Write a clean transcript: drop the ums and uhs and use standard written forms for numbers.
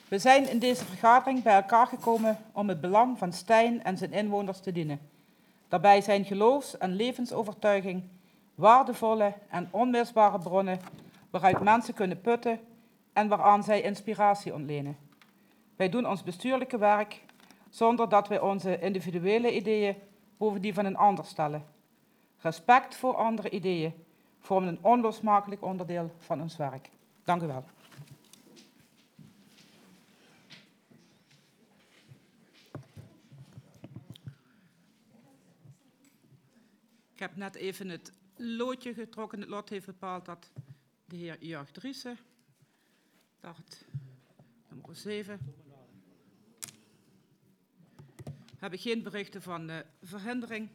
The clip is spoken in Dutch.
We zijn in deze vergadering bij elkaar gekomen om het belang van Stein en zijn inwoners te dienen. Daarbij zijn geloofs- en levensovertuiging waardevolle en onmisbare bronnen waaruit mensen kunnen putten en waaraan zij inspiratie ontlenen. Wij doen ons bestuurlijke werk zonder dat wij onze individuele ideeën boven die van een ander stellen. Respect voor andere ideeën vormt een onlosmakelijk onderdeel van ons werk. Dank u wel. Ik heb net even het loodje getrokken. Het lot heeft bepaald dat de heer Jörg Driessen, nummer 7, hebben geen berichten van verhindering.